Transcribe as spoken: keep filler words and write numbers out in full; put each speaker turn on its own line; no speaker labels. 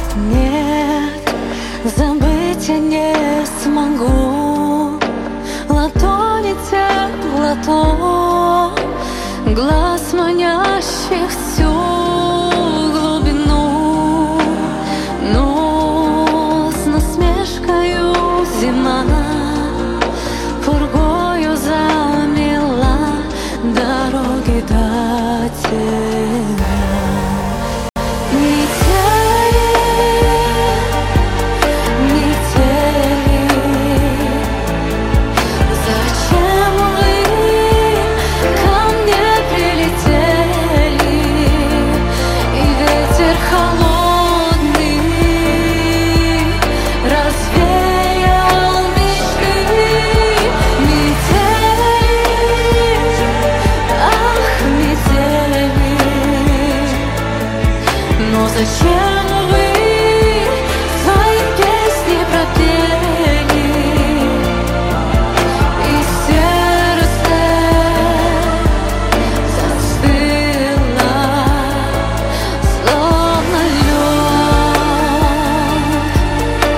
Нет, забыть я не смогу. Ладони тянут в ладонь, глаз манящих всю глубину. Но с насмешкою зима пургою замела дороги до тебя. Зачем?